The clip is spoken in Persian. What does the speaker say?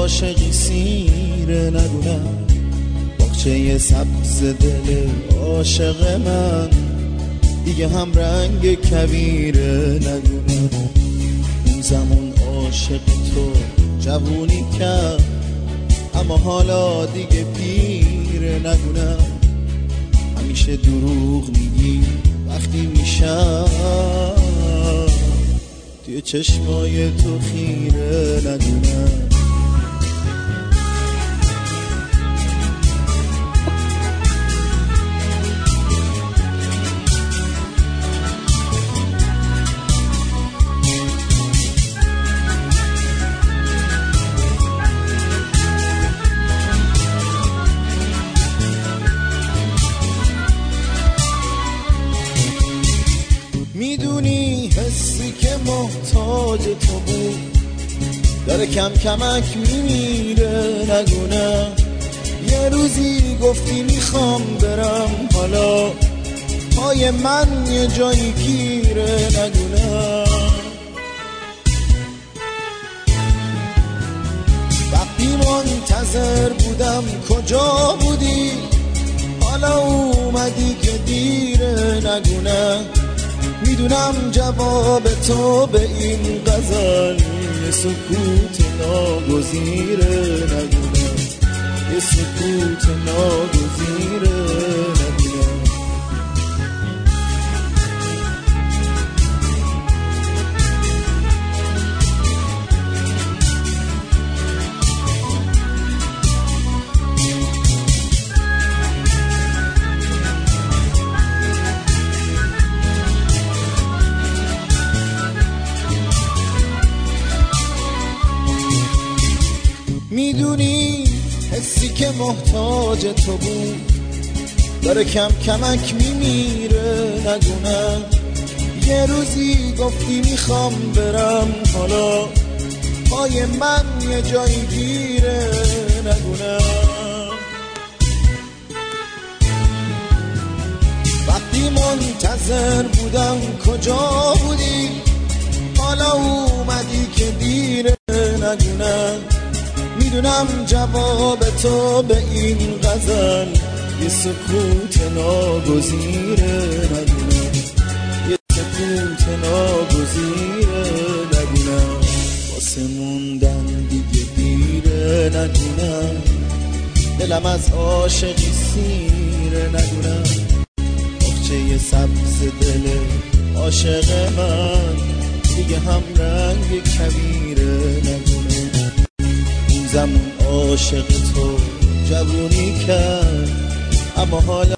عاشقی سیره نگونم، باغچه سبز دل عاشق من دیگه هم رنگ کویره نگونم. اون زمان عاشق تو جوونی کرد، اما حالا دیگه پیره نگونم. همیشه دروغ میگی وقتی میشم توی چشمای تو خیره نگونم. میدونی حسی که محتاج تو بود داره کم کمک میمیره نگونم. یه روزی گفتی میخوام برم، حالا پای من یه جایی گیره نگونم. وقتی منتظر بودم کجا بودی، حالا اومدی که دیره نگونم. میدونم جواب تو به این غزل یه سکوت ناگزیره نگونم، یه سکوت ناگزیره نگونم. میدونی حسی که محتاج تو بود داره کم کمک میمیره نگونم. یه روزی گفتی میخوام برم، حالا پای من یه جایی گیره نگونم. وقتی منتظر بودم کجا بودی، حالا اومدی که دیره نگونم. میدونم جواب تو به این غزل یه سکوت ناگزیره نگونم، یه سکوت ناگزیره نگونم. واسه موندن دیگه دیره نگونم، دلم از عاشقی سیره نگونم. باغچه سبز دل عاشق من دیگه هم رنگ کویره نگونم. زمان عاشق تو جوونی کرد، اما حالا